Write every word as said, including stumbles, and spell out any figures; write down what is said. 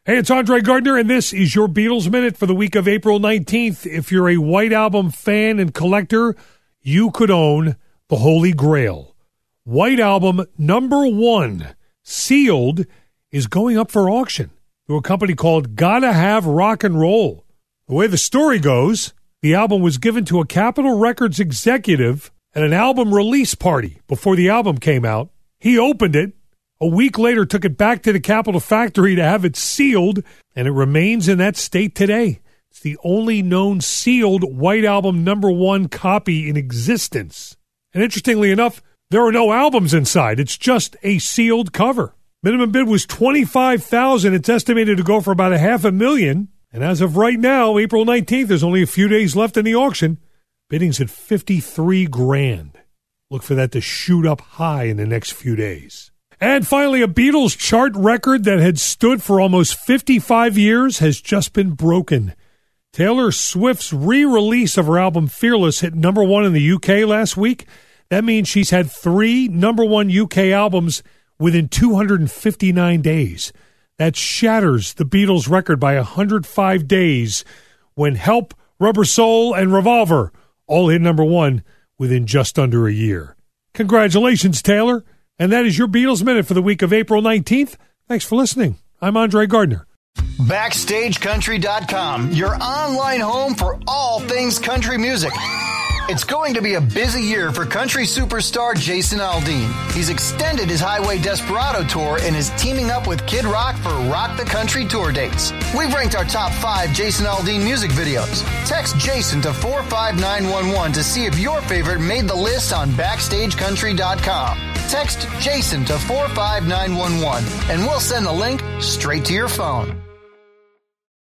Hey, it's Andre Gardner, and this is your Beatles Minute for the week of April nineteenth. If you're a White Album fan and collector, you could own the Holy Grail. White Album number one, sealed, is going up for auction through a company called Gotta Have Rock and Roll. The way the story goes, the album was given to a Capitol Records executive at an album release party before the album came out. He opened it. A week later, took it back to the Capitol factory to have it sealed, and it remains in that state today. It's the only known sealed White Album number one copy in existence. And interestingly enough, there are no albums inside. It's just a sealed cover. Minimum bid was twenty-five thousand dollars. It's estimated to go for about a half a million. And as of right now, April nineteenth, there's only a few days left in the auction. Bidding's at fifty-three grand. Look for that to shoot up high in the next few days. And finally, a Beatles chart record that had stood for almost fifty-five years has just been broken. Taylor Swift's re-release of her album Fearless hit number one in the U K last week. That means she's had three number one U K albums within two hundred fifty-nine days. That shatters the Beatles record by one hundred five days when Help, Rubber Soul, and Revolver all hit number one within just under a year. Congratulations, Taylor. And that is your Beatles Minute for the week of April nineteenth. Thanks for listening. I'm Andre Gardner. Backstage Country dot com, your online home for all things country music. It's going to be a busy year for country superstar Jason Aldean. He's extended his Highway Desperado tour and is teaming up with Kid Rock for Rock the Country tour dates. We've ranked our top five Jason Aldean music videos. Text Jason to four five nine one one to see if your favorite made the list on Backstage Country dot com. Text Jason to four five nine one one and we'll send the link straight to your phone.